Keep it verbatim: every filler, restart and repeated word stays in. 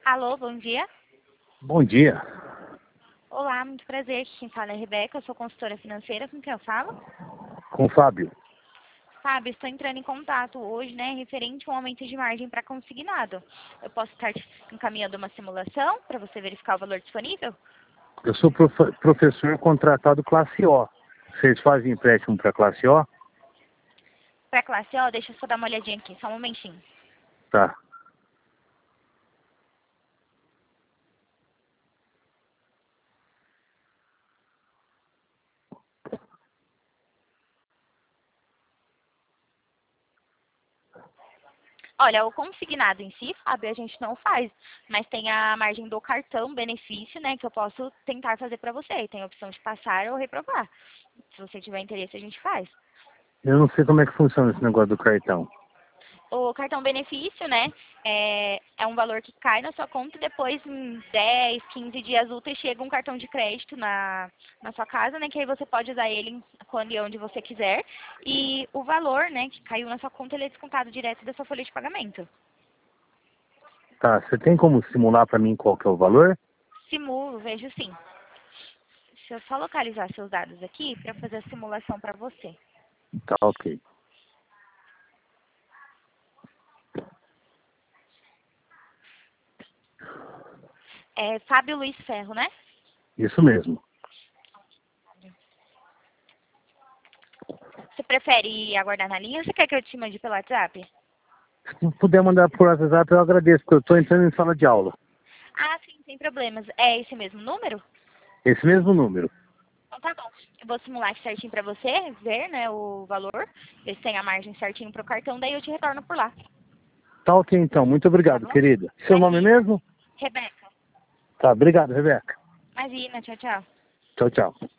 Alô, bom dia. Bom dia. Olá, muito prazer. Quem fala é a Rebeca, eu sou consultora financeira. Com quem eu falo? Com o Fábio. Fábio, estou entrando em contato hoje, né, referente a um aumento de margem para consignado. Eu posso estar te encaminhando uma simulação para você verificar o valor disponível? Eu sou prof- professor contratado classe O. Vocês fazem empréstimo para classe O? Para classe O, deixa eu só dar uma olhadinha aqui, só um momentinho. Tá. Olha, o consignado em si, Fábio, a gente não faz, mas tem a margem do cartão benefício, né, que eu posso tentar fazer para você. E tem a opção de passar ou reprovar. Se você tiver interesse, a gente faz. Eu não sei como é que funciona esse negócio do cartão. O cartão benefício, né, é, é um valor que cai na sua conta e depois em dez, quinze dias úteis chega um cartão de crédito na, na sua casa, né, que aí você pode usar ele quando e onde você quiser. E o valor, né, que caiu na sua conta, ele é descontado direto da sua folha de pagamento. Tá, você tem como simular para mim qual que é o valor? Simulo, vejo sim. Deixa eu só localizar seus dados aqui para fazer a simulação para você. Tá, ok. É Fábio Luiz Ferro, né? Isso mesmo. Você prefere aguardar na linha ou você quer que eu te mande pelo WhatsApp? Se puder mandar por WhatsApp, eu agradeço, porque eu estou entrando em sala de aula. Ah, sim, sem problemas. É esse mesmo número? Esse mesmo número. Então tá bom. Eu vou simular aqui certinho pra você, ver, né, o valor, ver se tem a margem certinho pro cartão, daí eu te retorno por lá, Tá ok, então. Muito tá obrigado, bom? querida. Seu nome Imagina. mesmo? Rebeca. Tá, obrigado, Rebeca. Imagina, tchau, tchau. Tchau, tchau.